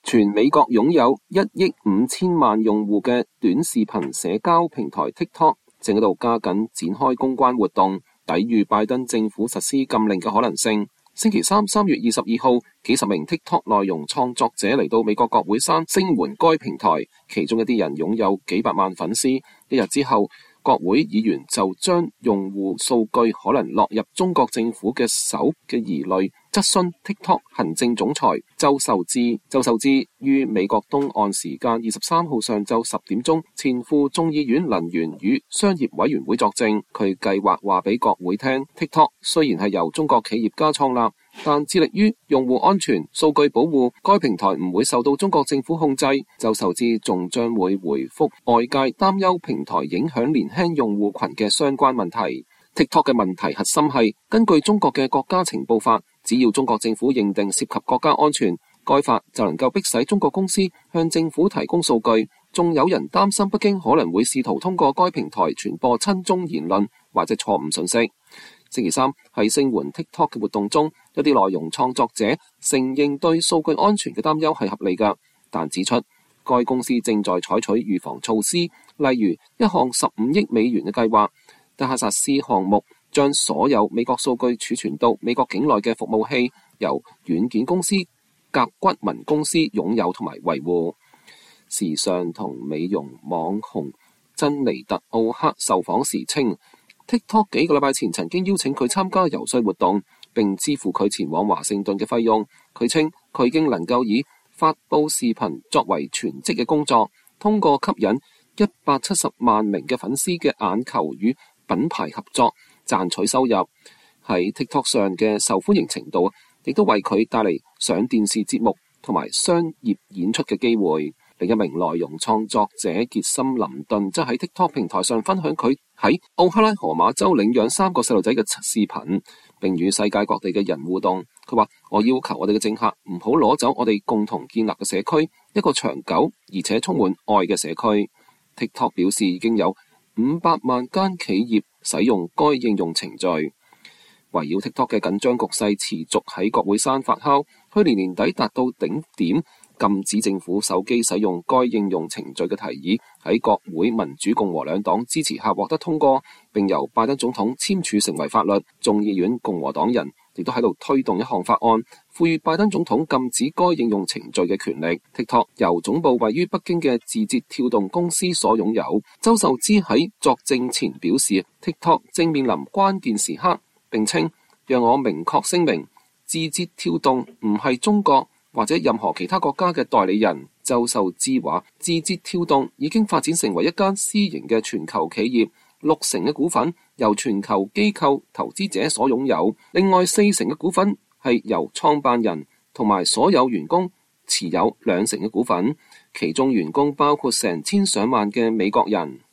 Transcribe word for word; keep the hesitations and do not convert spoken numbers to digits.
全美國擁有一億五千萬用戶嘅短視頻社交平台 TikTok 正喺度加緊展開公關活動，抵禦拜登政府實施禁令嘅可能性。星期三三月二十二號，幾十名 TikTok 內容創作者嚟到美國國會山聲援該平台，其中一啲人擁有幾百萬粉絲。一日之後，國會議員就將用戶數據可能落入中國政府嘅手嘅疑慮質詢 TikTok 行政總裁周受資。周受資於美國東岸時間二十三號上晝十點鐘前赴眾議院能源與商業委員會作證。佢計劃話俾國會聽 ，TikTok 雖然係由中國企業家創立，但致力於用戶安全、數據保護，該平台唔會受到中國政府控制。周受資仲將會回覆外界擔憂平台影響年輕用戶群嘅相關問題。TikTok 嘅問題核心係，根據中國嘅國家情報法，只要中國政府認定涉及國家安全，該法就能夠迫使中國公司向政府提供數據。仲有人擔心北京可能會試圖通過該平台傳播親中言論或者錯誤信息。星期三喺聲援 TikTok 嘅活動中，一啲內容創作者承認對數據安全嘅擔憂係合理㗎，但指出該公司正在採取預防措施，例如一項十五億美元嘅計劃。德克薩斯項目將所有美國數據儲存到美國境內嘅服務器由軟件公司甲骨文公司擁有同埋維護。時尚同美容網紅珍妮特奧克受訪時稱，TikTok 幾個禮拜前曾經邀請佢參加遊說活動，並支付佢前往華盛頓嘅費用。佢稱佢已經能夠以發佈視頻作為全職嘅工作，通過吸引一百七十萬名嘅粉絲嘅眼球與品牌合作賺取收入。喺 TikTok 上嘅受歡迎程度，亦都為佢帶嚟上電視節目同埋商業演出嘅機會。另一名內容創作者傑森林頓則喺 TikTok 平台上分享佢喺奧克拉荷馬州領養三個細路仔嘅視頻，並與世界各地嘅人互動。佢話：我要求我哋嘅政客唔好攞走我哋共同建立嘅社區，一個長久而且充滿愛嘅社區。TikTok 表示已經有五百萬間企業使用該應用程序。圍繞 TikTok 嘅緊張局勢持續喺國會山發酵，去年年底達到頂點，禁止政府手機使用該應用程序嘅提議喺國會民主共和兩黨支持下獲得通過，並由拜登總統簽署成為法律。眾議院共和黨人亦都喺度推動一項法案，賦予拜登總統禁止該應用程序嘅權力。TikTok 由總部位於北京嘅字節跳動公司所擁有。周受資喺作證前表示 ，TikTok 正面臨關鍵時刻，並稱：讓我明確聲明，字節跳動唔係中國或者任何其他國家嘅代理人。周受資話，字節跳動已經發展成為一間私營嘅全球企業，六成嘅股份由全球機構投資者所擁有，另外四成嘅股份係由創辦人同埋所有員工持有兩成嘅股份，其中員工包括成千上萬嘅美國人。